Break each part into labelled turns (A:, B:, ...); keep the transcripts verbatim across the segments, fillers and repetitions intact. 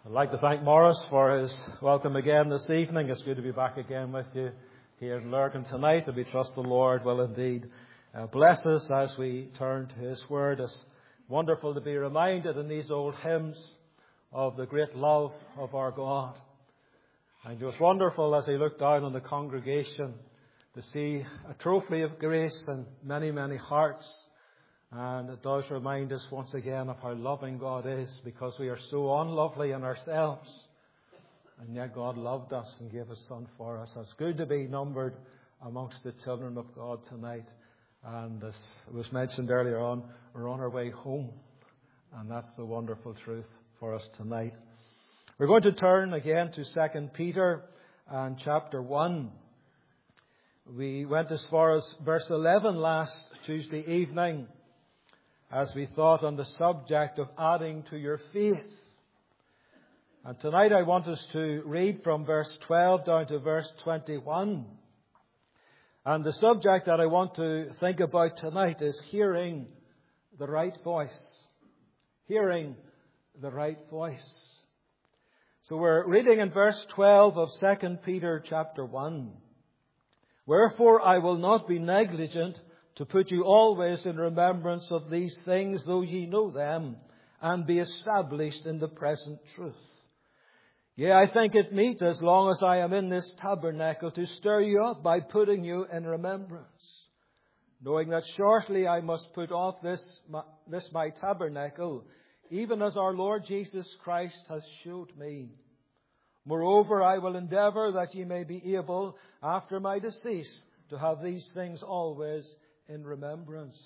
A: I'd like to thank Morris for his welcome again this evening. It's good to be back again with you here in Lurgan tonight, and we trust the Lord will indeed uh, bless us as we turn to His Word. It's wonderful to be reminded in these old hymns of the great love of our God. And it was wonderful as I looked down on the congregation to see a trophy of grace in many, many hearts. And it does remind us once again of how loving God is, because we are so unlovely in ourselves. And yet God loved us and gave His Son for us. It's good to be numbered amongst the children of God tonight. And as was mentioned earlier on, we're on our way home. And that's the wonderful truth for us tonight. We're going to turn again to Second Peter and chapter one. We went as far as verse eleven last Tuesday evening, as we thought on the subject of adding to your faith. And tonight I want us to read from verse twelve down to verse twenty-one. And the subject that I want to think about tonight is hearing the right voice. Hearing the right voice. So we're reading in verse twelve of Second Peter chapter one. Wherefore I will not be negligent to put you always in remembrance of these things, though ye know them, and be established in the present truth. Yea, I think it meet, as long as I am in this tabernacle, to stir you up by putting you in remembrance, knowing that shortly I must put off this my, this my tabernacle, even as our Lord Jesus Christ has showed me. Moreover, I will endeavour that ye may be able, after my decease, to have these things always in remembrance.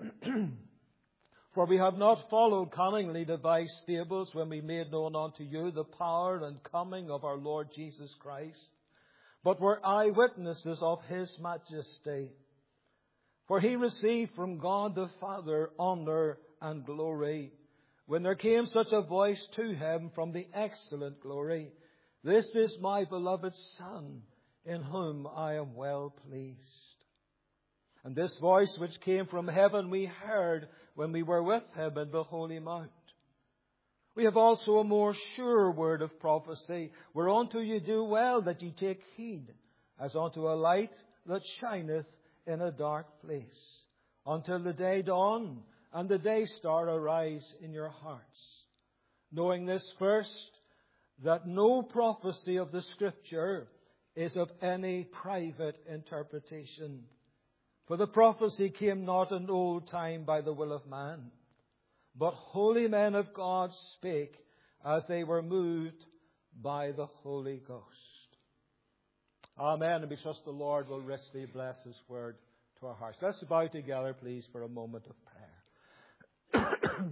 A: For we have not followed cunningly devised fables when we made known unto you the power and coming of our Lord Jesus Christ, but were eyewitnesses of His majesty. For He received from God the Father honour and glory, when there came such a voice to Him from the excellent glory, This is my beloved Son, in whom I am well pleased. And this voice which came from heaven we heard when we were with Him in the Holy Mount. We have also a more sure word of prophecy, whereunto ye do well that ye take heed, as unto a light that shineth in a dark place, until the day dawn and the day star arise in your hearts. Knowing this first, that no prophecy of the Scripture is of any private interpretation. For the prophecy came not in old time by the will of man, but holy men of God spake as they were moved by the Holy Ghost. Amen. And we trust the Lord will richly bless His word to our hearts. Let's bow together, please, for a moment of prayer.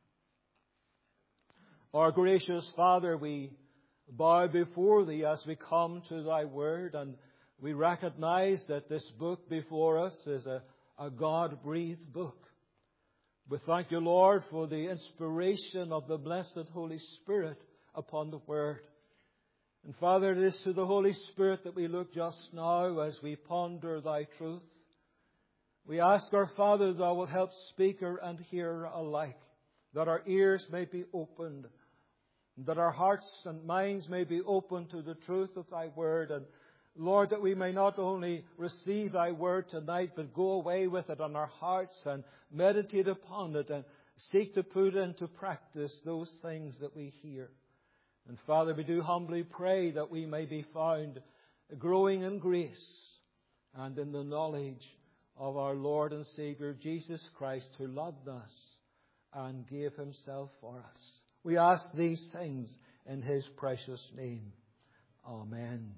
A: Our gracious Father, we bow before Thee as we come to Thy word, and we recognize that this book before us is a, a God-breathed book. We thank You, Lord, for the inspiration of the blessed Holy Spirit upon the Word. And Father, it is to the Holy Spirit that we look just now as we ponder Thy truth. We ask our Father Thou wilt help speaker and hearer alike, that our ears may be opened, that our hearts and minds may be open to the truth of Thy Word, and Lord, that we may not only receive Thy word tonight, but go away with it on our hearts and meditate upon it and seek to put into practice those things that we hear. And Father, we do humbly pray that we may be found growing in grace and in the knowledge of our Lord and Saviour Jesus Christ, who loved us and gave Himself for us. We ask these things in His precious name. Amen.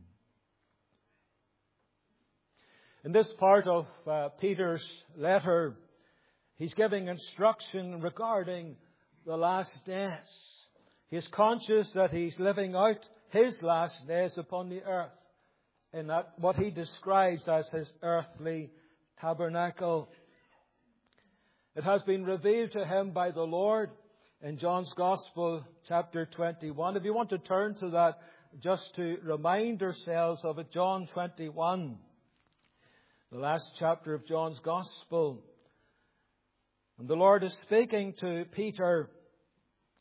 A: In this part of uh, Peter's letter, he's giving instruction regarding the last days. He's conscious that he's living out his last days upon the earth in that what he describes as his earthly tabernacle. It has been revealed to him by the Lord in John's Gospel, chapter twenty-one. If you want to turn to that just to remind ourselves of it, John twenty-one. The last chapter of John's Gospel. And the Lord is speaking to Peter.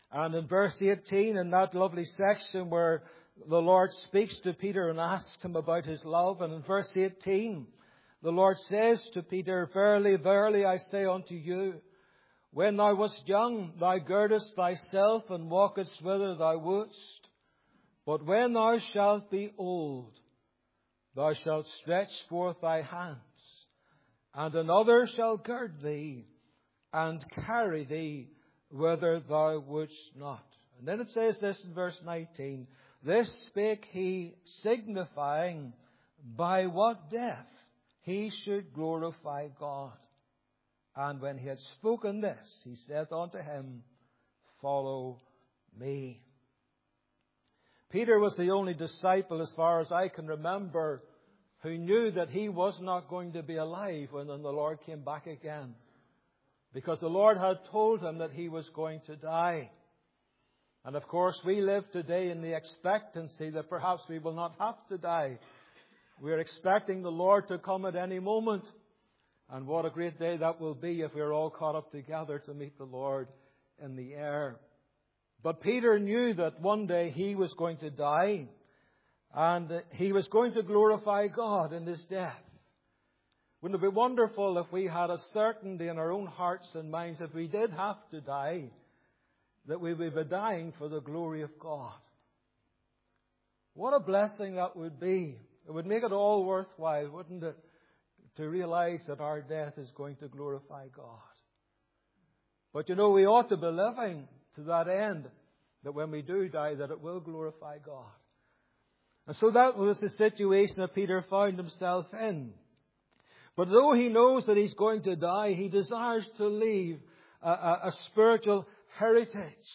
A: And in verse eighteen, in that lovely section where the Lord speaks to Peter and asks him about his love, and in verse eighteen, the Lord says to Peter, "Verily, verily, I say unto you, when thou wast young, thou girdest thyself and walkest whither thou wouldst. But when thou shalt be old, thou shalt stretch forth thy hands, and another shall gird thee and carry thee whither thou wouldst not." And then it says this in verse nineteen, "This spake he, signifying by what death he should glorify God. And when he had spoken this, he said unto him, Follow me." Peter was the only disciple, as far as I can remember, who knew that he was not going to be alive when the Lord came back again. Because the Lord had told him that he was going to die. And of course, we live today in the expectancy that perhaps we will not have to die. We are expecting the Lord to come at any moment. And what a great day that will be if we are all caught up together to meet the Lord in the air. But Peter knew that one day he was going to die. And he was going to glorify God in his death. Wouldn't it be wonderful if we had a certainty in our own hearts and minds, if we did have to die, that we would be dying for the glory of God? What a blessing that would be. It would make it all worthwhile, wouldn't it? To realize that our death is going to glorify God. But you know, we ought to be living to that end, that when we do die, that it will glorify God. And so that was the situation that Peter found himself in. But though he knows that he's going to die, he desires to leave a, a, a spiritual heritage.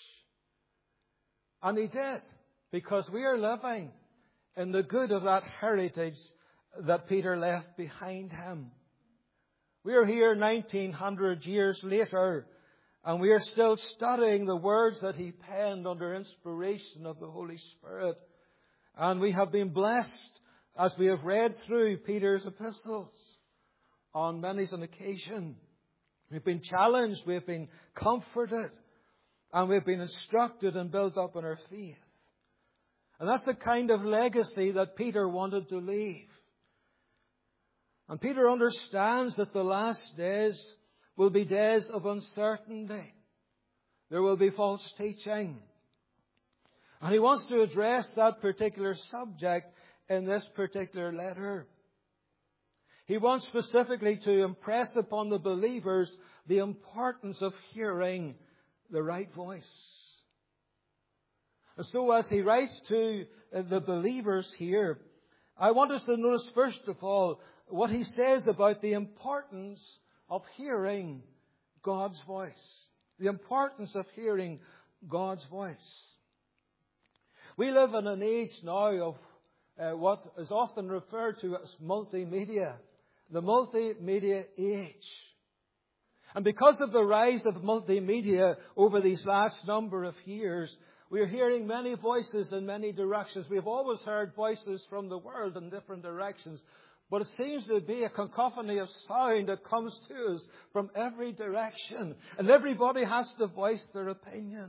A: And he did, because we are living in the good of that heritage that Peter left behind him. We are here nineteen hundred years later, and we are still studying the words that he penned under inspiration of the Holy Spirit. And we have been blessed as we have read through Peter's epistles on many an occasion. We've been challenged, we've been comforted, and we've been instructed and built up in our faith. And that's the kind of legacy that Peter wanted to leave. And Peter understands that the last days will be days of uncertainty. There will be false teaching. And he wants to address that particular subject in this particular letter. He wants specifically to impress upon the believers the importance of hearing the right voice. And so as he writes to the believers here, I want us to notice first of all what he says about the importance of hearing God's voice. The importance of hearing God's voice. We live in an age now of uh, what is often referred to as multimedia. The multimedia age. And because of the rise of multimedia over these last number of years, we are hearing many voices in many directions. We've always heard voices from the world in different directions. But it seems to be a cacophony of sound that comes to us from every direction. And everybody has to voice their opinion.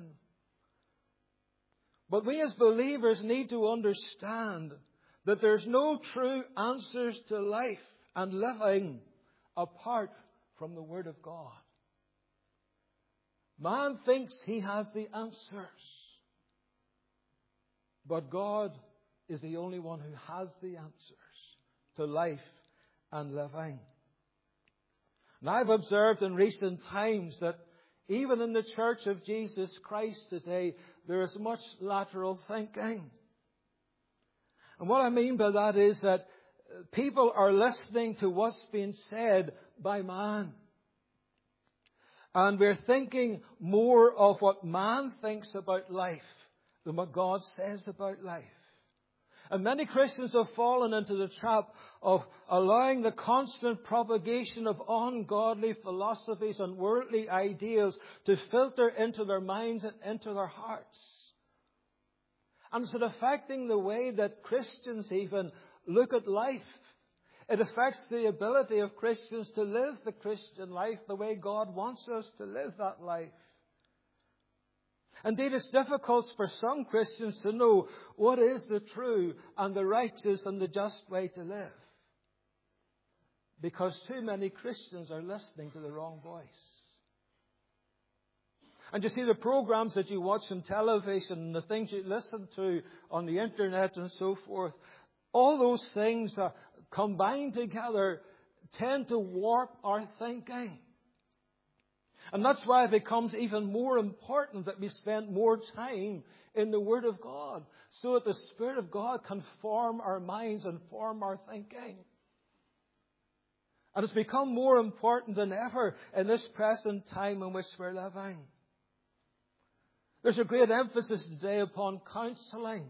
A: But we as believers need to understand that there's no true answers to life and living apart from the Word of God. Man thinks he has the answers. But God is the only one who has the answers to life and living. And I've observed in recent times that even in the Church of Jesus Christ today, there is much lateral thinking. And what I mean by that is that people are listening to what's being said by man. And we're thinking more of what man thinks about life than what God says about life. And many Christians have fallen into the trap of allowing the constant propagation of ungodly philosophies and worldly ideals to filter into their minds and into their hearts. And it's affecting the way that Christians even look at life. It affects the ability of Christians to live the Christian life the way God wants us to live that life. Indeed, it's difficult for some Christians to know what is the true and the righteous and the just way to live. Because too many Christians are listening to the wrong voice. And you see, the programs that you watch on television and the things you listen to on the internet and so forth, all those things uh, combined together tend to warp our thinking. And that's why it becomes even more important that we spend more time in the Word of God, so that the Spirit of God can form our minds and form our thinking. And it's become more important than ever in this present time in which we're living. There's a great emphasis today upon counselling.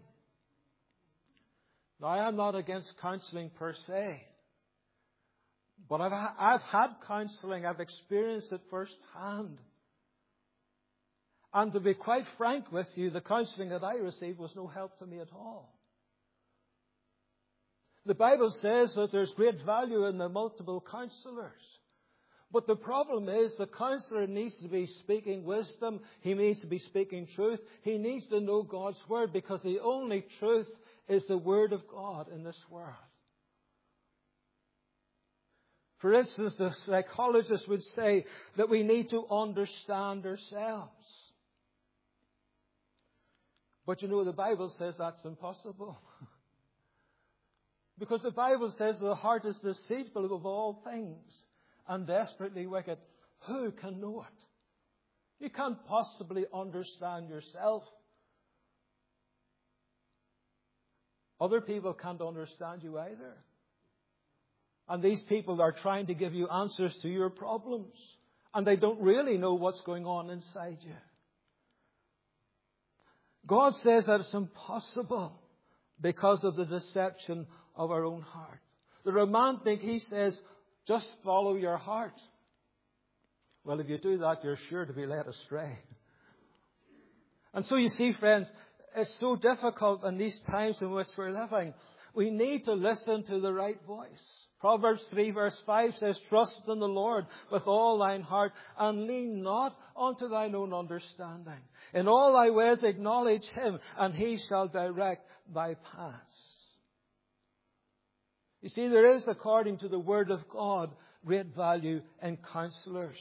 A: Now, I am not against counselling per se. But I've, I've had counselling. I've experienced it firsthand. And to be quite frank with you, the counselling that I received was no help to me at all. The Bible says that there's great value in the multiple counsellors. But the problem is the counsellor needs to be speaking wisdom. He needs to be speaking truth. He needs to know God's Word, because the only truth is the Word of God in this world. For instance, the psychologist would say that we need to understand ourselves. But you know, the Bible says that's impossible. Because the Bible says the heart is deceitful above all things and desperately wicked. Who can know it? You can't possibly understand yourself. Other people can't understand you either. And these people are trying to give you answers to your problems. And they don't really know what's going on inside you. God says that it's impossible because of the deception of our own heart. The romantic, he says, just follow your heart. Well, if you do that, you're sure to be led astray. And so you see, friends, it's so difficult in these times in which we're living. We need to listen to the right voice. Proverbs three verse five says, trust in the Lord with all thine heart and lean not unto thine own understanding. In all thy ways acknowledge him, and he shall direct thy paths. You see, there is, according to the Word of God, great value in counsellors.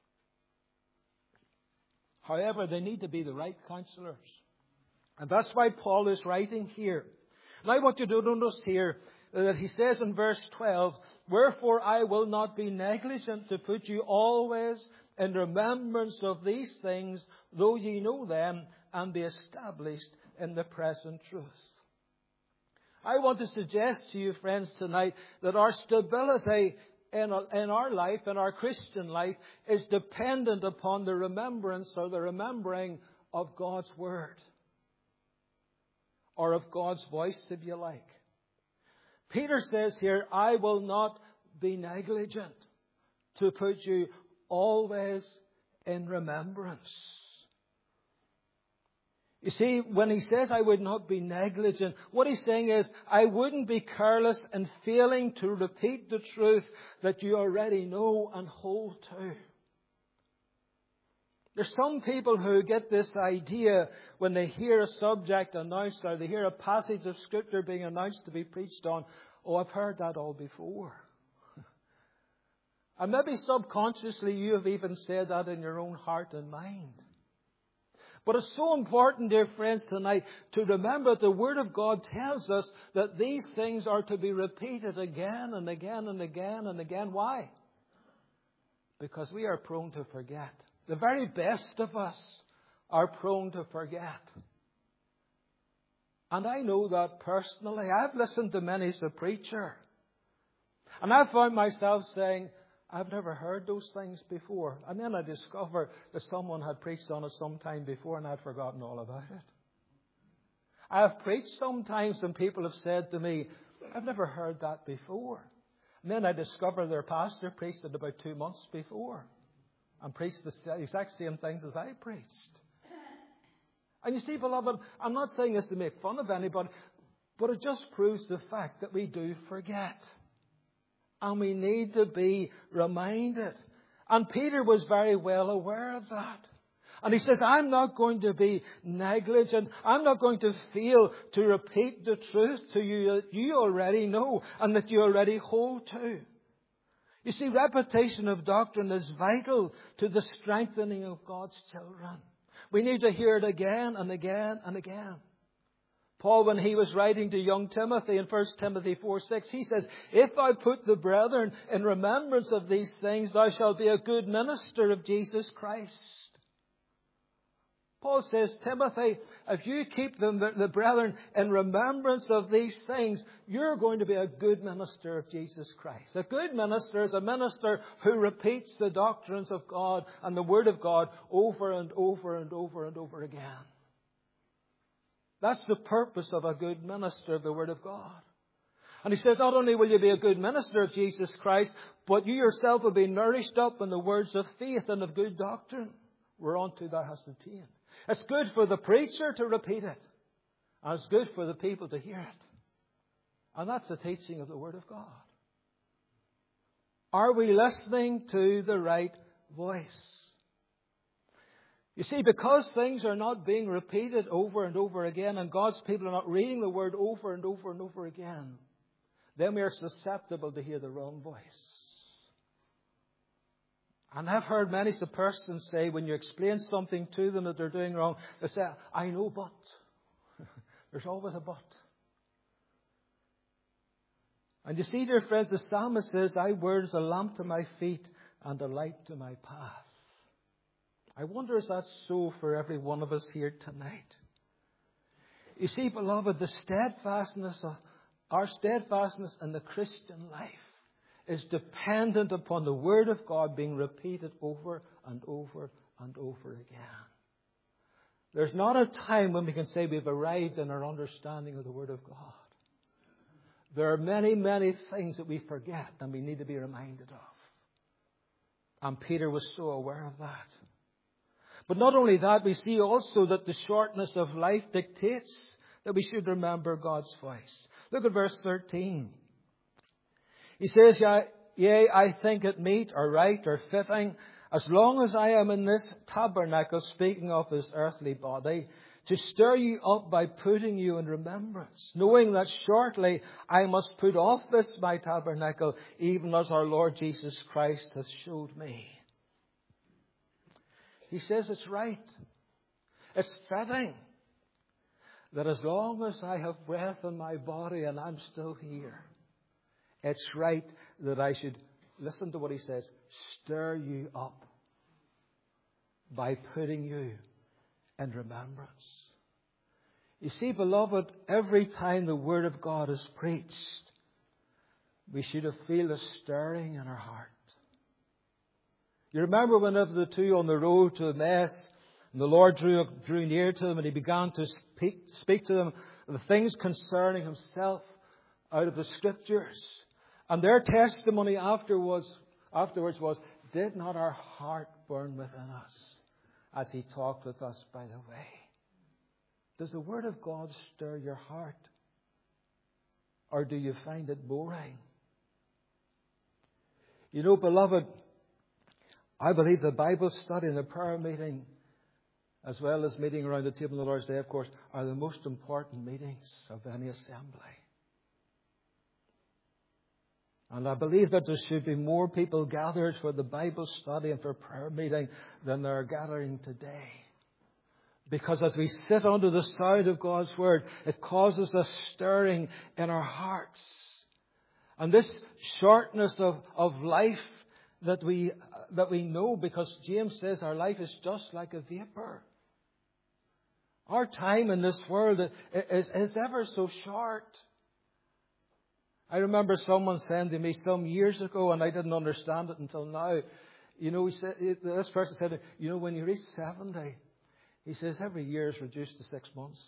A: However, they need to be the right counsellors. And that's why Paul is writing here. And I want you to notice here that he says in verse twelve, wherefore I will not be negligent to put you always in remembrance of these things, though ye know them, and be established in the present truth. I want to suggest to you, friends, tonight that our stability in our, in our life, in our Christian life, is dependent upon the remembrance or the remembering of God's Word. Or of God's voice, if you like. Peter says here, I will not be negligent to put you always in remembrance. You see, when he says I would not be negligent, what he's saying is I wouldn't be careless in failing to repeat the truth that you already know and hold to. There's some people who get this idea when they hear a subject announced or they hear a passage of Scripture being announced to be preached on. Oh, I've heard that all before. And maybe subconsciously you have even said that in your own heart and mind. But it's so important, dear friends, tonight to remember that the Word of God tells us that these things are to be repeated again and again and again and again. Why? Because we are prone to forget. The very best of us are prone to forget. And I know that personally. I've listened to many as a preacher. And I've found myself saying, I've never heard those things before. And then I discover that someone had preached on it some time before and I'd forgotten all about it. I have preached sometimes and people have said to me, I've never heard that before. And then I discover their pastor preached it about two months before. And preached the exact same things as I preached. And you see, beloved, I'm not saying this to make fun of anybody, but it just proves the fact that we do forget. And we need to be reminded. And Peter was very well aware of that. And he says, I'm not going to be negligent. I'm not going to fail to repeat the truth to you that you already know and that you already hold to. You see, repetition of doctrine is vital to the strengthening of God's children. We need to hear it again and again and again. Paul, when he was writing to young Timothy in First Timothy four six, he says, if I put the brethren in remembrance of these things, thou shalt be a good minister of Jesus Christ. Paul says, Timothy, if you keep them, the, the brethren in remembrance of these things, you're going to be a good minister of Jesus Christ. A good minister is a minister who repeats the doctrines of God and the Word of God over and over and over and over again. That's the purpose of a good minister of the Word of God. And he says, not only will you be a good minister of Jesus Christ, but you yourself will be nourished up in the words of faith and of good doctrine, whereunto thou hast attained. It's good for the preacher to repeat it. And it's good for the people to hear it. And that's the teaching of the Word of God. Are we listening to the right voice? You see, because things are not being repeated over and over again, and God's people are not reading the Word over and over and over again, then we are susceptible to hear the wrong voice. And I've heard many persons say, when you explain something to them that they're doing wrong, they say, I know, but. There's always a but. And you see, dear friends, the psalmist says, thy word is a lamp to my feet and a light to my path. I wonder if that's so for every one of us here tonight. You see, beloved, the steadfastness of our steadfastness in the Christian life is dependent upon the Word of God being repeated over and over and over again. There's not a time when we can say we've arrived in our understanding of the Word of God. There are many, many things that we forget and we need to be reminded of. And Peter was so aware of that. But not only that, we see also that the shortness of life dictates that we should remember God's voice. Look at verse thirteen. He says, yea, I think it meet or right or fitting, as long as I am in this tabernacle, speaking of his earthly body, to stir you up by putting you in remembrance, knowing that shortly I must put off this my tabernacle, even as our Lord Jesus Christ hath showed me. He says it's right. It's fitting that as long as I have breath in my body and I'm still here, it's right that I should, listen to what he says, stir you up by putting you in remembrance. You see, beloved, every time the Word of God is preached, we should have feel a stirring in our heart. You remember whenever the two on the road to Emmaus, and the Lord drew, drew near to them and he began to speak, speak to them the things concerning himself out of the Scriptures. And their testimony afterwards, afterwards was, did not our heart burn within us as he talked with us by the way? Does the Word of God stir your heart? Or do you find it boring? You know, beloved, I believe the Bible study and the prayer meeting, as well as meeting around the table on the Lord's Day, of course, are the most important meetings of any assembly. And I believe that there should be more people gathered for the Bible study and for prayer meeting than there are gathering today. Because as we sit under the sound of God's Word, it causes a stirring in our hearts. And this shortness of, of life that we, that we know, because James says our life is just like a vapor. Our time in this world is, is ever so short. I remember someone saying to me some years ago, and I didn't understand it until now. You know, he said, this person said, you know, when you reach seventy, he says every year is reduced to six months.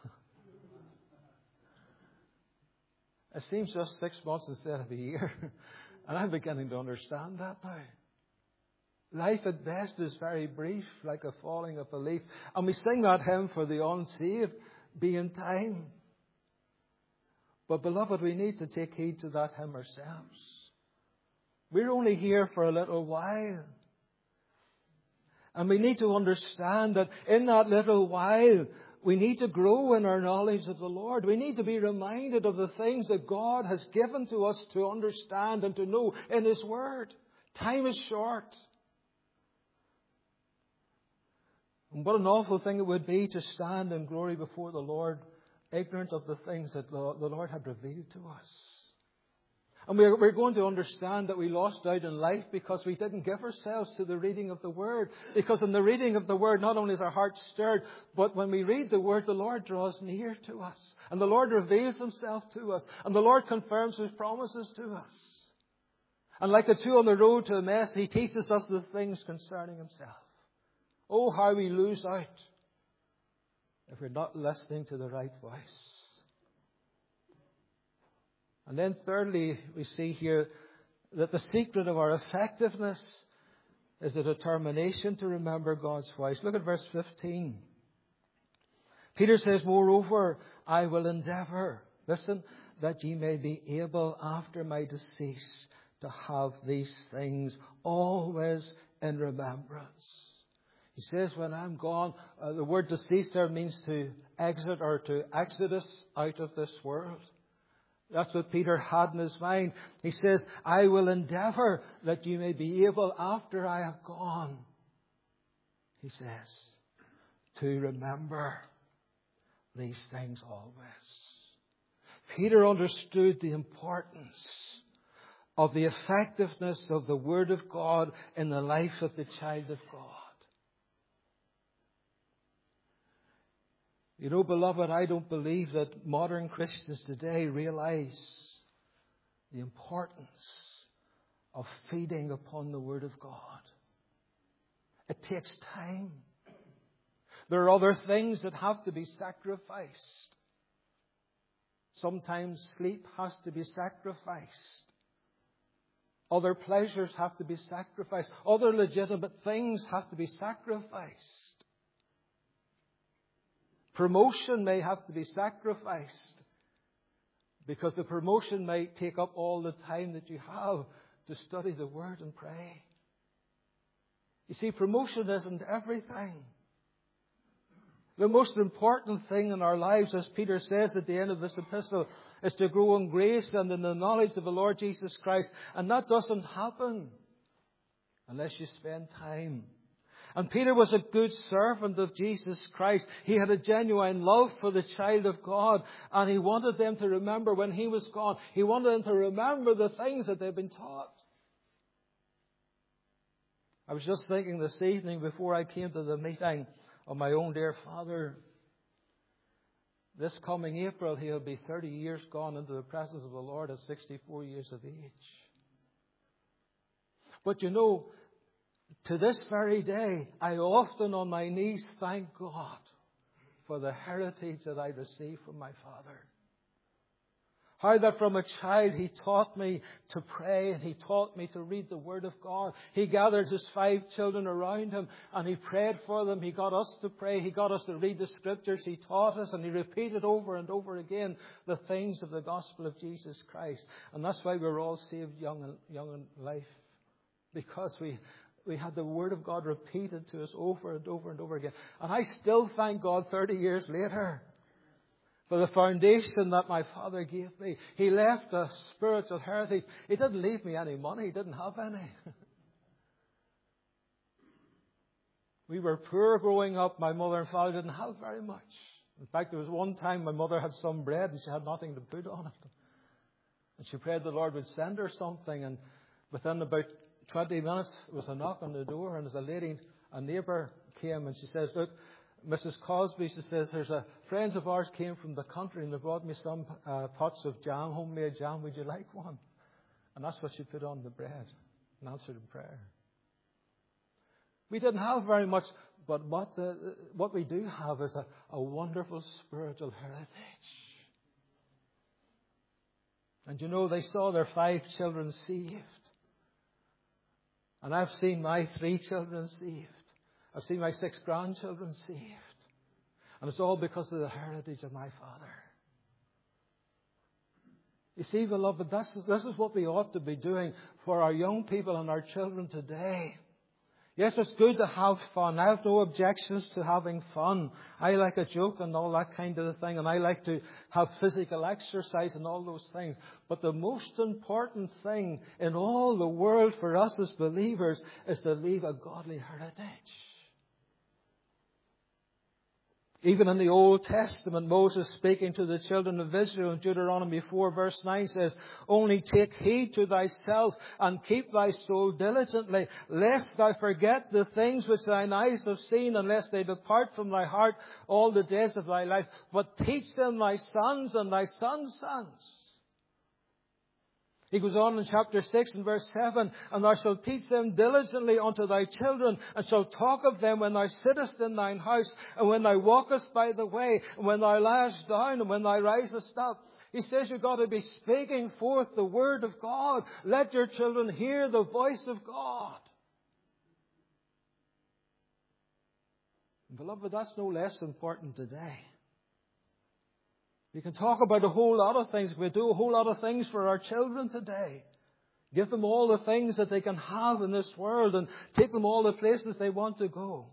A: It seems just six months instead of a year. And I'm beginning to understand that now. Life at best is very brief, like a falling of a leaf. And we sing that hymn for the unsaved, be in time. But beloved, we need to take heed to that hymn ourselves. We're only here for a little while. And we need to understand that in that little while, we need to grow in our knowledge of the Lord. We need to be reminded of the things that God has given to us to understand and to know in His Word. Time is short. And what an awful thing it would be to stand in glory before the Lord, ignorant of the things that the Lord had revealed to us. And we're, we're going to understand that we lost out in life because we didn't give ourselves to the reading of the Word. Because in the reading of the Word, not only is our heart stirred, but when we read the Word, the Lord draws near to us. And the Lord reveals Himself to us. And the Lord confirms His promises to us. And like the two on the road to Emmaus, He teaches us the things concerning Himself. Oh, how we lose out if we're not listening to the right voice. And then thirdly, we see here that the secret of our effectiveness is the determination to remember God's voice. Look at verse fifteen. Peter says, moreover, I will endeavour, listen, that ye may be able after my decease to have these things always in remembrance. He says, when I'm gone, uh, the word decease there means to exit or to exodus out of this world. That's what Peter had in his mind. He says, I will endeavour that you may be able after I have gone, he says, to remember these things always. Peter understood the importance of the effectiveness of the Word of God in the life of the child of God. You know, beloved, I don't believe that modern Christians today realize the importance of feeding upon the Word of God. It takes time. There are other things that have to be sacrificed. Sometimes sleep has to be sacrificed. Other pleasures have to be sacrificed. Other legitimate things have to be sacrificed. Promotion may have to be sacrificed because the promotion may take up all the time that you have to study the Word and pray. You see, promotion isn't everything. The most important thing in our lives, as Peter says at the end of this epistle, is to grow in grace and in the knowledge of the Lord Jesus Christ. And that doesn't happen unless you spend time. And Peter was a good servant of Jesus Christ. He had a genuine love for the child of God. And he wanted them to remember when he was gone. He wanted them to remember the things that they've been taught. I was just thinking this evening before I came to the meeting of my own dear father. This coming April, he'll be thirty years gone into the presence of the Lord at sixty-four years of age. But you know, to this very day, I often on my knees thank God for the heritage that I received from my father. How that from a child he taught me to pray and he taught me to read the Word of God. He gathered his five children around him and he prayed for them. He got us to pray. He got us to read the Scriptures. He taught us and he repeated over and over again the things of the gospel of Jesus Christ. And that's why we're all saved young and young in life. Because we We had the Word of God repeated to us over and over and over again. And I still thank God thirty years later for the foundation that my father gave me. He left a spiritual heritage. He didn't leave me any money. He didn't have any. We were poor growing up. My mother and father didn't have very much. In fact, there was one time my mother had some bread and she had nothing to put on it. And she prayed the Lord would send her something. And within about twenty minutes, there was a knock on the door, and as a lady, a neighbour came, and she says, look, Missus Cosby, she says, there's a friends of ours came from the country, and they brought me some uh, pots of jam, homemade jam. Would you like one? And that's what she put on the bread, and answered in prayer. We didn't have very much, but what the, what we do have is a, a wonderful spiritual heritage. And you know, they saw their five children saved. And I've seen my three children saved. I've seen my six grandchildren saved. And it's all because of the heritage of my father. You see, beloved, this is, this is what we ought to be doing for our young people and our children today. Yes, it's good to have fun. I have no objections to having fun. I like a joke and all that kind of thing, and I like to have physical exercise and all those things. But the most important thing in all the world for us as believers is to leave a godly heritage. Even in the Old Testament, Moses speaking to the children of Israel in Deuteronomy four verse nine says, "Only take heed to thyself and keep thy soul diligently, lest thou forget the things which thine eyes have seen, unless they depart from thy heart all the days of thy life. But teach them thy sons and thy sons' sons." He goes on in chapter six and verse seven, "And thou shalt teach them diligently unto thy children, and shalt talk of them when thou sittest in thine house, and when thou walkest by the way, and when thou liest down, and when thou risest up." He says you've got to be speaking forth the word of God. Let your children hear the voice of God. And beloved, that's no less important today. We can talk about a whole lot of things. We do a whole lot of things for our children today. Give them all the things that they can have in this world and take them all the places they want to go.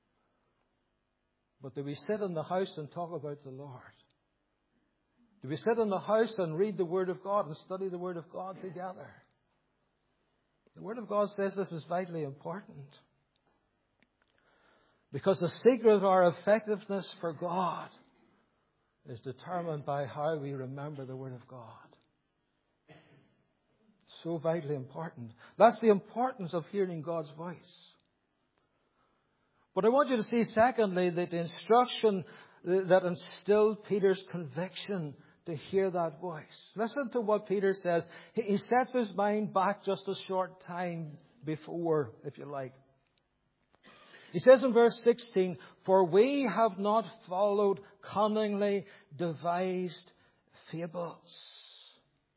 A: But do we sit in the house and talk about the Lord? Do we sit in the house and read the Word of God and study the Word of God together? The Word of God says this is vitally important. Because the secret of our effectiveness for God is determined by how we remember the Word of God. So vitally important. That's the importance of hearing God's voice. But I want you to see, secondly, that the instruction that instilled Peter's conviction to hear that voice. Listen to what Peter says. He sets his mind back just a short time before, if you like. He says in verse sixteen, "For we have not followed cunningly devised fables."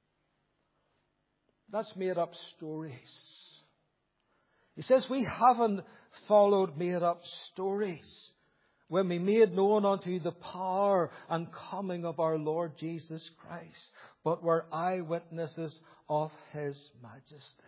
A: That's made up stories. He says we haven't followed made up stories when we made known unto you the power and coming of our Lord Jesus Christ, but were eyewitnesses of His majesty.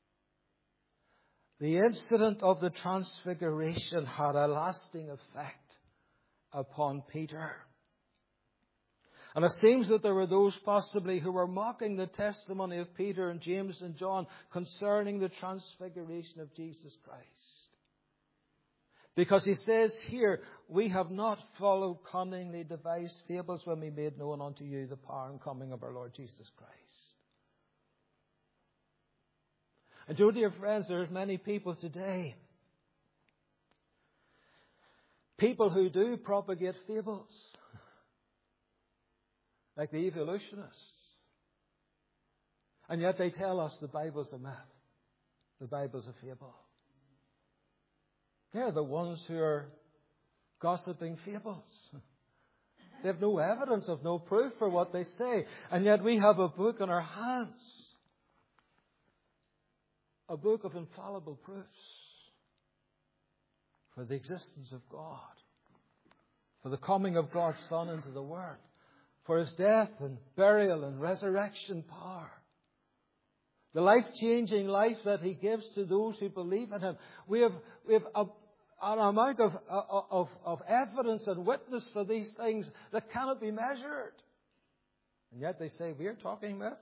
A: The incident of the transfiguration had a lasting effect upon Peter. And it seems that there were those possibly who were mocking the testimony of Peter and James and John concerning the transfiguration of Jesus Christ. Because he says here, "We have not followed cunningly devised fables when we made known unto you the power and coming of our Lord Jesus Christ." And so, dear friends, there are many people today, people who do propagate fables, like the evolutionists. And yet they tell us the Bible's a myth. The Bible's a fable. They're the ones who are gossiping fables. They have no evidence of no proof for what they say. And yet we have a book in our hands. A book of infallible proofs for the existence of God, for the coming of God's Son into the world, for His death and burial and resurrection power, the life-changing life that He gives to those who believe in Him. We have, we have a, an amount of, of, of evidence and witness for these things that cannot be measured. And yet they say, we're talking myths.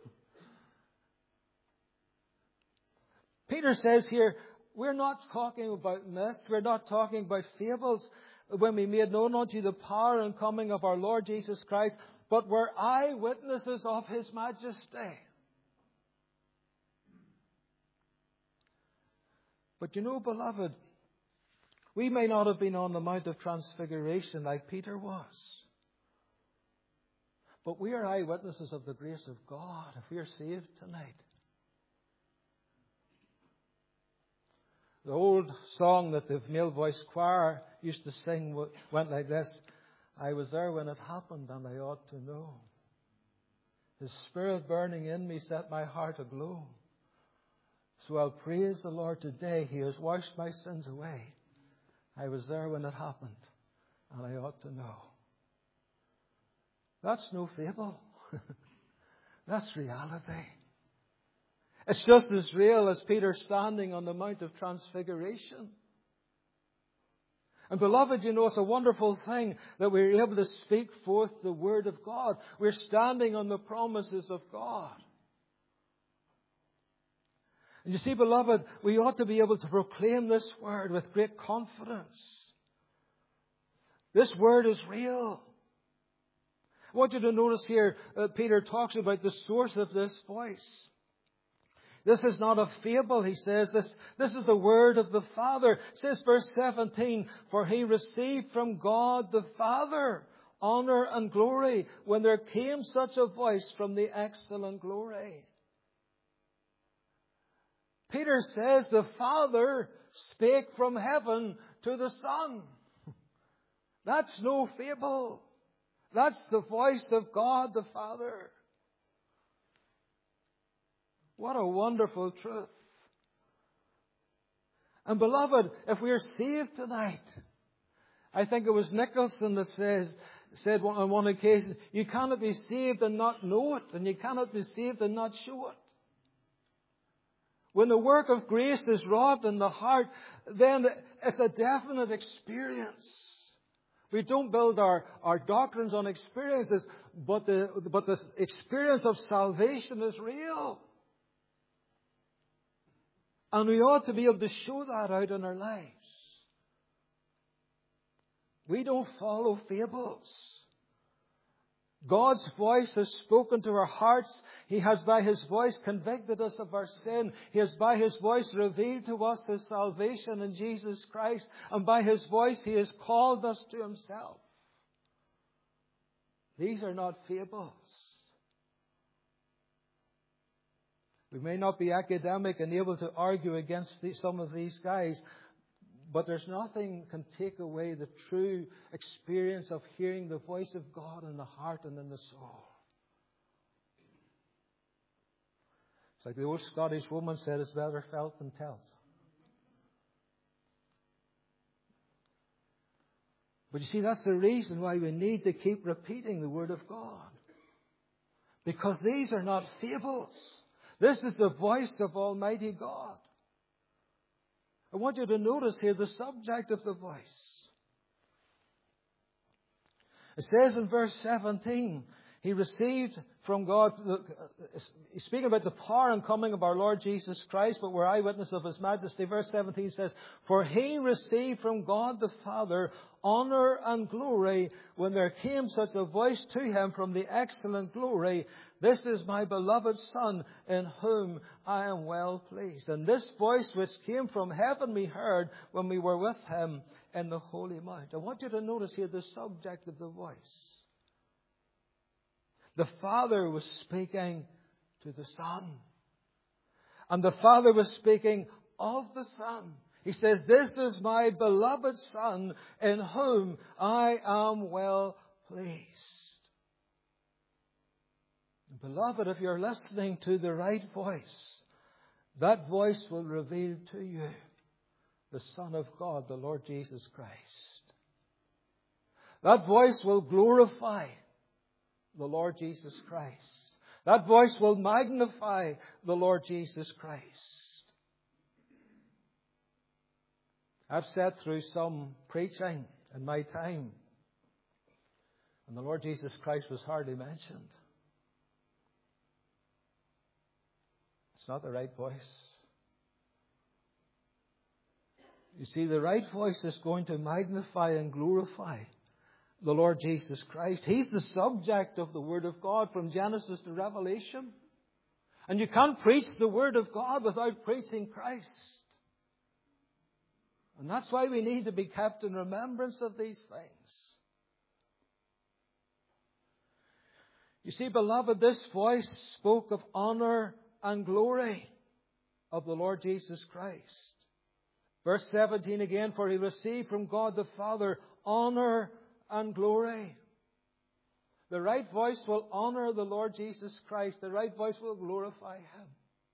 A: Peter says here, we're not talking about myths. We're not talking about fables when we made known unto you the power and coming of our Lord Jesus Christ, but we're eyewitnesses of His majesty. But you know, beloved, we may not have been on the Mount of Transfiguration like Peter was. But we are eyewitnesses of the grace of God if we are saved tonight. The old song that the male voice choir used to sing went like this: "I was there when it happened and I ought to know. His Spirit burning in me set my heart aglow. So I'll praise the Lord today. He has washed my sins away. I was there when it happened and I ought to know." That's no fable. That's reality. It's just as real as Peter standing on the Mount of Transfiguration. And beloved, you know, it's a wonderful thing that we're able to speak forth the Word of God. We're standing on the promises of God. And you see, beloved, we ought to be able to proclaim this Word with great confidence. This Word is real. I want you to notice here, uh, Peter talks about the source of this voice. This is not a fable, he says. This, this is the word of the Father. It says, verse seventeen, for he received from God the Father honor and glory when there came such a voice from the excellent glory. Peter says the Father spake from heaven to the Son. That's no fable. That's the voice of God the Father. What a wonderful truth. And beloved, if we are saved tonight, I think it was Nicholson that says, said on one occasion, you cannot be saved and not know it, and you cannot be saved and not show it. When the work of grace is wrought in the heart, then it's a definite experience. We don't build our, our doctrines on experiences, but the, but the experience of salvation is real. And we ought to be able to show that out in our lives. We don't follow fables. God's voice has spoken to our hearts. He has by His voice convicted us of our sin. He has by His voice revealed to us His salvation in Jesus Christ. And by His voice He has called us to Himself. These are not fables. We may not be academic and able to argue against the, some of these guys, but there's nothing can take away the true experience of hearing the voice of God in the heart and in the soul. It's like the old Scottish woman said, it's better felt than told. But you see, that's the reason why we need to keep repeating the Word of God. Because these are not fables. This is the voice of Almighty God. I want you to notice here the subject of the voice. It says in verse seventeen, he received from God, he's speaking about the power and coming of our Lord Jesus Christ, but we're eyewitness of His majesty. Verse seventeen says, for he received from God the Father honor and glory when there came such a voice to him from the excellent glory, this is my beloved Son in whom I am well pleased. And this voice which came from heaven we heard when we were with Him in the Holy Mount. I want you to notice here the subject of the voice. The Father was speaking to the Son. And the Father was speaking of the Son. He says, this is my beloved Son in whom I am well pleased. Beloved, if you're listening to the right voice, that voice will reveal to you the Son of God, the Lord Jesus Christ. That voice will glorify the Lord Jesus Christ. That voice will magnify the Lord Jesus Christ. I've sat through some preaching in my time, and the Lord Jesus Christ was hardly mentioned. It's not the right voice. You see, the right voice is going to magnify and glorify the Lord Jesus Christ. He's the subject of the Word of God from Genesis to Revelation. And you can't preach the Word of God without preaching Christ. And that's why we need to be kept in remembrance of these things. You see, beloved, this voice spoke of honor and glory of the Lord Jesus Christ. Verse seventeen again, for he received from God the Father honor and glory. The right voice will honor the Lord Jesus Christ. The right voice will glorify Him.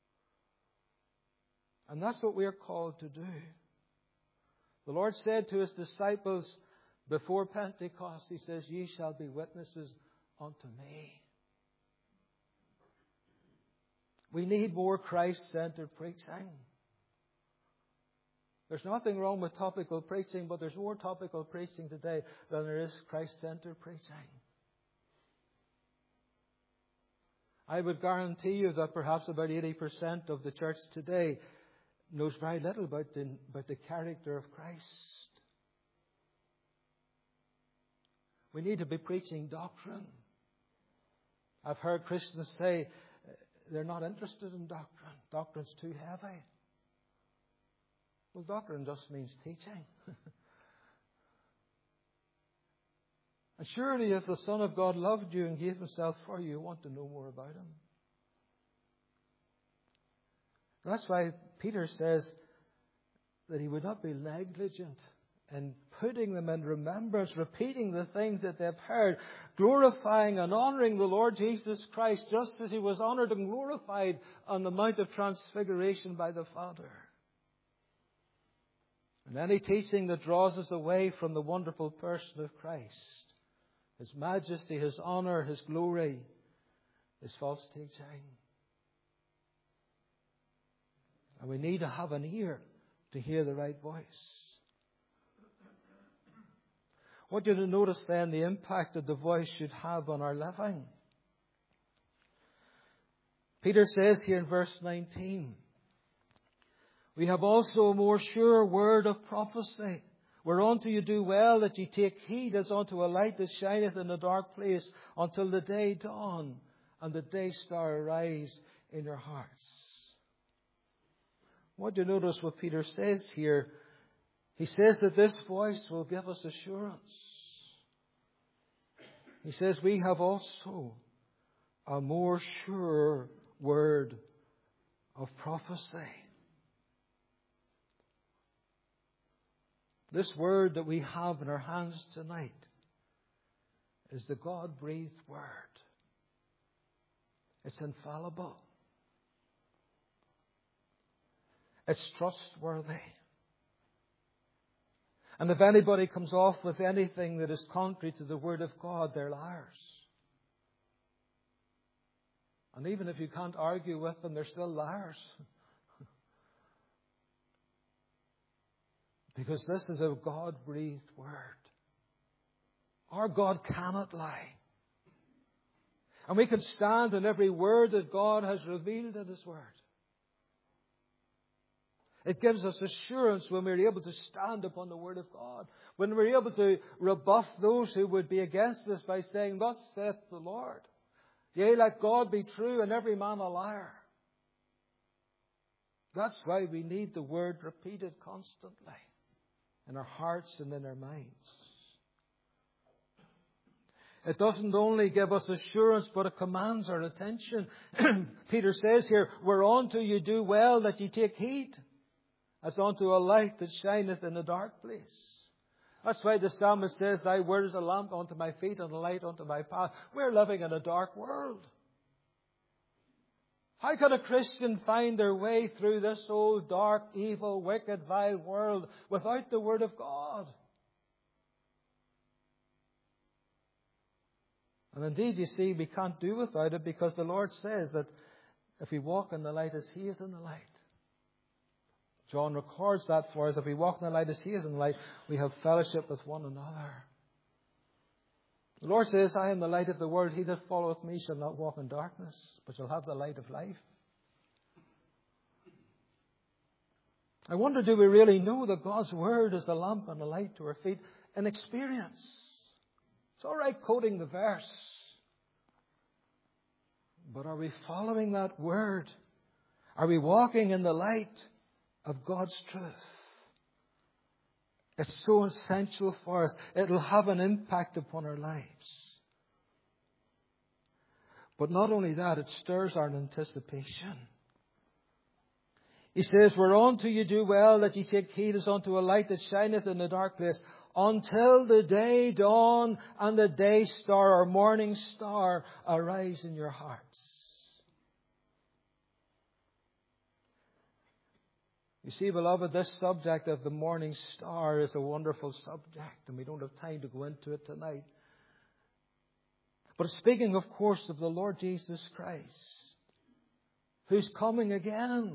A: And that's what we are called to do. The Lord said to His disciples before Pentecost, He says, ye shall be witnesses unto me. We need more Christ-centered preaching. There's nothing wrong with topical preaching, but there's more topical preaching today than there is Christ-centered preaching. I would guarantee you that perhaps about eighty percent of the church today knows very little about the, about the character of Christ. We need to be preaching doctrine. I've heard Christians say they're not interested in doctrine. Doctrine's too heavy. Well, doctrine just means teaching. And surely if the Son of God loved you and gave Himself for you, you want to know more about Him. That's why Peter says that he would not be negligent in putting them in remembrance, repeating the things that they've heard, glorifying and honouring the Lord Jesus Christ just as He was honoured and glorified on the Mount of Transfiguration by the Father. And any teaching that draws us away from the wonderful person of Christ, His majesty, His honour, His glory, is false teaching. And we need to have an ear to hear the right voice. I want you to notice then the impact that the voice should have on our living. Peter says here in verse nineteen, we have also a more sure word of prophecy, whereunto you do well that ye take heed as unto a light that shineth in a dark place until the day dawn and the day star arise in your hearts. I want you to notice what Peter says here. He says that this voice will give us assurance. He says we have also a more sure word of prophecy. This word that we have in our hands tonight is the God-breathed word. It's infallible. It's trustworthy. And if anybody comes off with anything that is contrary to the Word of God, they're liars. And even if you can't argue with them, they're still liars. Because this is a God-breathed word. Our God cannot lie. And we can stand on every word that God has revealed in His Word. It gives us assurance when we're able to stand upon the Word of God. When we're able to rebuff those who would be against us by saying, thus saith the Lord. Yea, let God be true and every man a liar. That's why we need the Word repeated constantly in our hearts and in our minds. It doesn't only give us assurance, but it commands our attention. Peter says here, whereunto you do well that ye take heed, as unto a light that shineth in a dark place. That's why the psalmist says, thy word is a lamp unto my feet and a light unto my path. We're living in a dark world. How can a Christian find their way through this old, dark, evil, wicked, vile world without the Word of God? And indeed, you see, we can't do without it because the Lord says that if we walk in the light as He is in the light. John records that for us. If we walk in the light as He is in the light, we have fellowship with one another. The Lord says, I am the light of the world. He that followeth me shall not walk in darkness, but shall have the light of life. I wonder, do we really know that God's Word is a lamp and a light to our feet in experience? It's all right quoting the verse. But are we following that Word? Are we walking in the light of God's truth? It's so essential for us. It'll have an impact upon our lives. But not only that, it stirs our anticipation. He says, whereunto you do well that ye take heed as unto a light that shineth in the dark place, until the day dawn and the day star or morning star arise in your hearts. You see, beloved, this subject of the morning star is a wonderful subject, and we don't have time to go into it tonight. But speaking, of course, of the Lord Jesus Christ, who's coming again.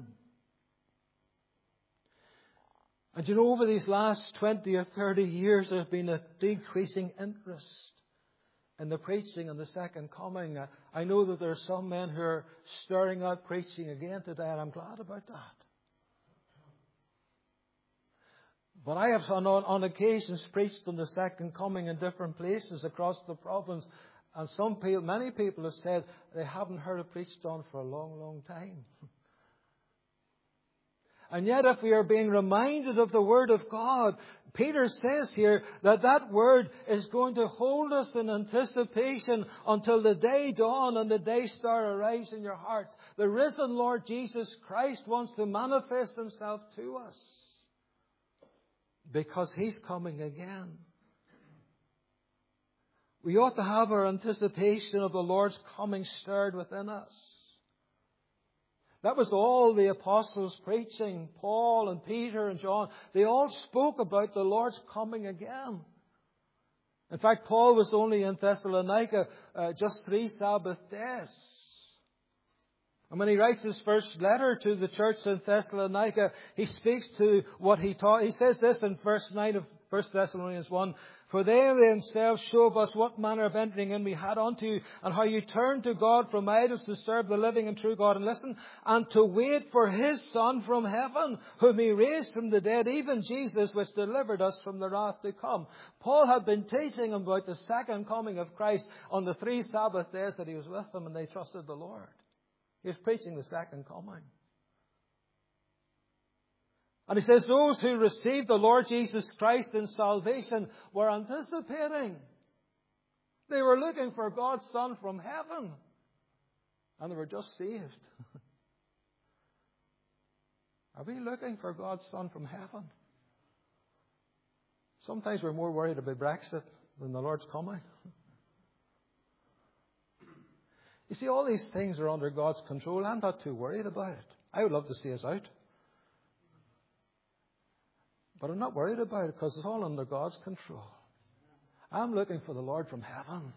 A: And you know, over these last twenty or thirty years, there's been a decreasing interest in the preaching and the second coming. I know that there are some men who are stirring out preaching again today, and I'm glad about that. But I have on, on occasions preached on the second coming in different places across the province, and some people, many people have said they haven't heard it preached on for a long, long time. And yet, if we are being reminded of the Word of God, Peter says here that that Word is going to hold us in anticipation until the day dawn and the day star arise in your hearts. The risen Lord Jesus Christ wants to manifest Himself to us because He's coming again. We ought to have our anticipation of the Lord's coming stirred within us. That was all the apostles preaching. Paul and Peter and John, they all spoke about the Lord's coming again. In fact, Paul was only in Thessalonica uh, just three Sabbath days. And when he writes his first letter to the church in Thessalonica, he speaks to what he taught. He says this in verse nine of First Thessalonians one. For they themselves show us what manner of entering in we had unto you, and how you turned to God from idols to serve the living and true God. And listen, and to wait for His Son from heaven, whom He raised from the dead, even Jesus, which delivered us from the wrath to come. Paul had been teaching about the second coming of Christ on the three Sabbath days that he was with them, and they trusted the Lord. He was preaching the second coming. And he says those who received the Lord Jesus Christ in salvation were anticipating. They were looking for God's Son from heaven. And they were just saved. Are we looking for God's Son from heaven? Sometimes we're more worried about Brexit than the Lord's coming. You see, all these things are under God's control. I'm not too worried about it. I would love to see us out. But I'm not worried about it because it's all under God's control. I'm looking for the Lord from heaven.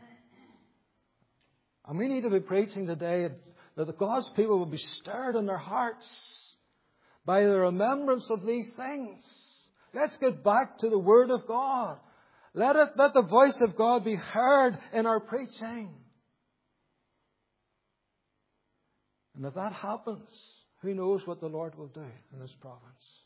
A: And we need to be preaching today that the God's people will be stirred in their hearts by the remembrance of these things. Let's get back to the Word of God. Let it, let the voice of God be heard in our preaching. And if that happens, who knows what the Lord will do in this province.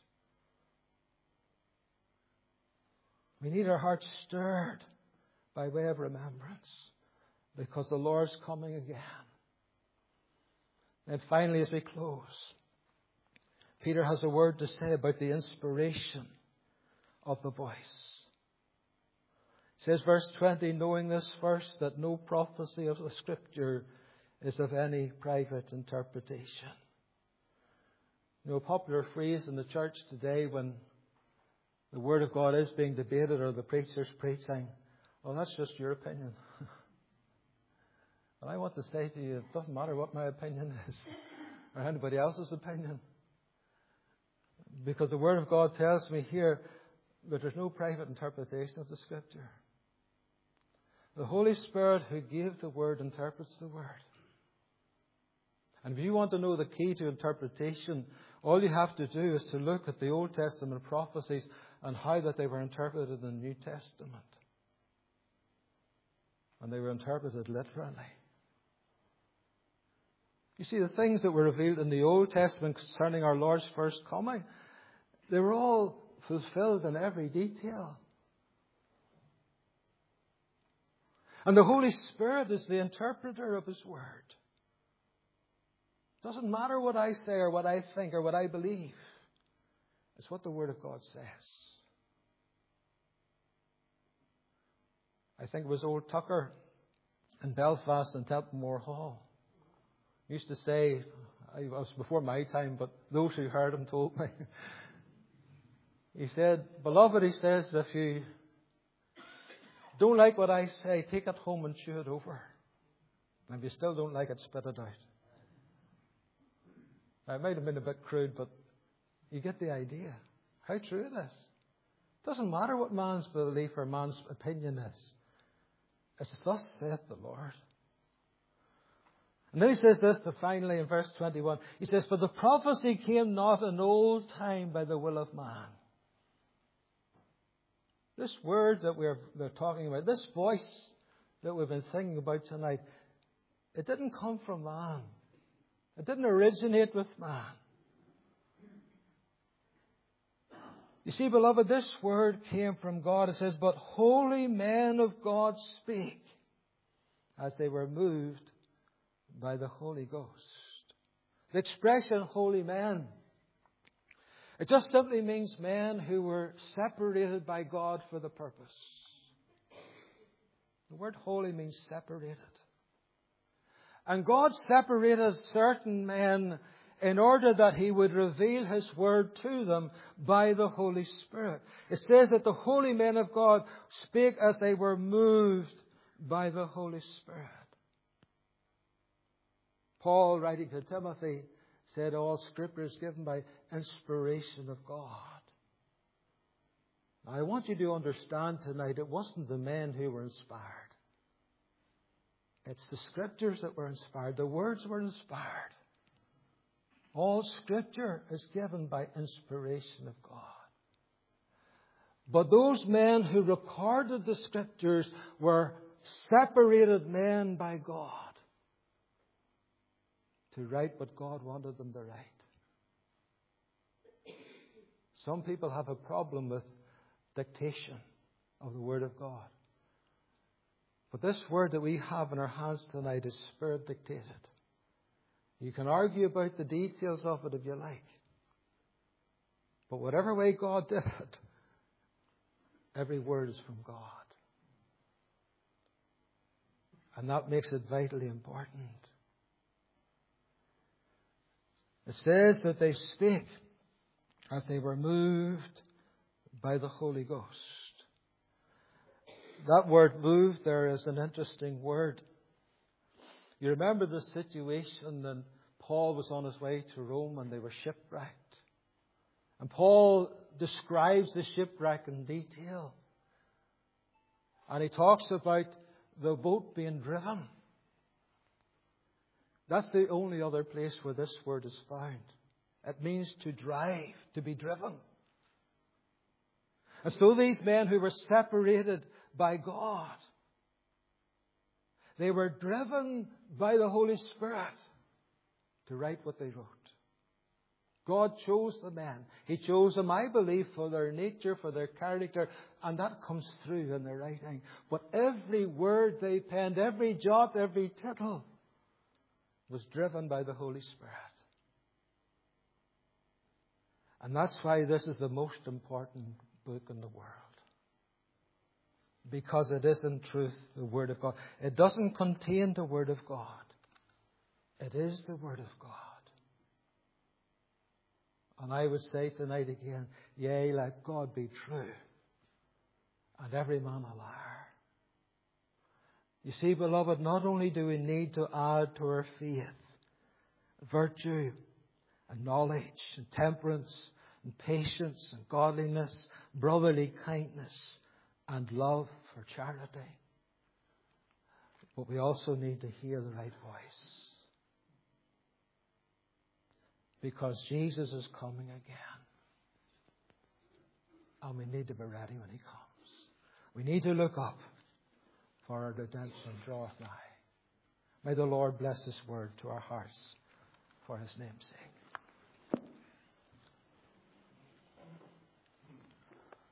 A: We need our hearts stirred by way of remembrance because the Lord's coming again. And finally, as we close, Peter has a word to say about the inspiration of the voice. It says, verse twenty, knowing this first, that no prophecy of the Scripture is of any private interpretation. You know, a popular phrase in the church today when the Word of God is being debated or the preacher's preaching, well, that's just your opinion. And I want to say to you, it doesn't matter what my opinion is or anybody else's opinion. Because the Word of God tells me here that there's no private interpretation of the Scripture. The Holy Spirit who gave the Word interprets the Word. And if you want to know the key to interpretation, all you have to do is to look at the Old Testament prophecies and how that they were interpreted in the New Testament. And they were interpreted literally. You see, the things that were revealed in the Old Testament concerning our Lord's first coming, they were all fulfilled in every detail. And the Holy Spirit is the interpreter of His Word. It doesn't matter what I say or what I think or what I believe. It's what the Word of God says. I think it was old Tucker in Belfast in Templemore Hall. He used to say, it was before my time, but those who heard him told me. He said, beloved, he says, if you don't like what I say, take it home and chew it over. And if you still don't like it, spit it out. Now, it might have been a bit crude, but you get the idea. How true it is. It doesn't matter what man's belief or man's opinion is. It's thus saith the Lord. And then he says this finally in verse twenty-one. He says, "For the prophecy came not in old time by the will of man." This word that we're, we're talking about, this voice that we've been thinking about tonight, it didn't come from man. It didn't originate with man. You see, beloved, this word came from God. It says, "But holy men of God speak as they were moved by the Holy Ghost." The expression holy men, it just simply means men who were separated by God for the purpose. The word holy means separated. And God separated certain men in order that He would reveal His word to them by the Holy Spirit. It says that the holy men of God spake as they were moved by the Holy Spirit. Paul, writing to Timothy, said all Scripture is given by inspiration of God. Now, I want you to understand tonight, it wasn't the men who were inspired. It's the Scriptures that were inspired. The words were inspired. All Scripture is given by inspiration of God. But those men who recorded the Scriptures were separated men by God to write what God wanted them to write. Some people have a problem with dictation of the Word of God. But this Word that we have in our hands tonight is Spirit dictated. You can argue about the details of it if you like. But whatever way God did it, every word is from God. And that makes it vitally important. It says that they spake as they were moved by the Holy Ghost. That word "moved" there is an interesting word. You remember the situation when Paul was on his way to Rome and they were shipwrecked. And Paul describes the shipwreck in detail. And he talks about the boat being driven. That's the only other place where this word is found. It means to drive, to be driven. And so these men who were separated by God, they were driven by the Holy Spirit to write what they wrote. God chose the men. He chose them, I believe, for their nature, for their character, and that comes through in their writing. But every word they penned, every jot, every tittle, was driven by the Holy Spirit. And that's why this is the most important book in the world. Because it is in truth the Word of God. It doesn't contain the Word of God. It is the Word of God. And I would say tonight again, yea, let God be true, and every man a liar. You see, beloved, not only do we need to add to our faith virtue and knowledge and temperance and patience and godliness, brotherly kindness and love for charity, but we also need to hear the right voice. Because Jesus is coming again. And we need to be ready when He comes. We need to look up, for our redemption draweth nigh. May the Lord bless His word to our hearts for His name's sake.